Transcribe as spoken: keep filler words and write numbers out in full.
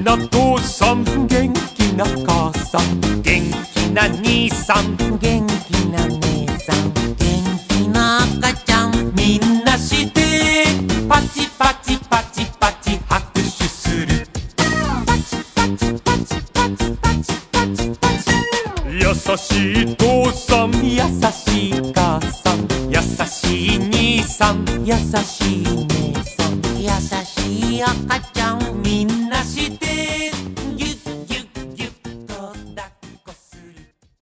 な父さん、元気な母さん、元気な兄さん、 元気な姉さん、元気な赤ちゃん、 みんなしてパチパチパチパチ拍手する。 パチパチパチパチパチパチパチ。 優しい父さん、 優しい母さん、 優しい兄さん、 優しい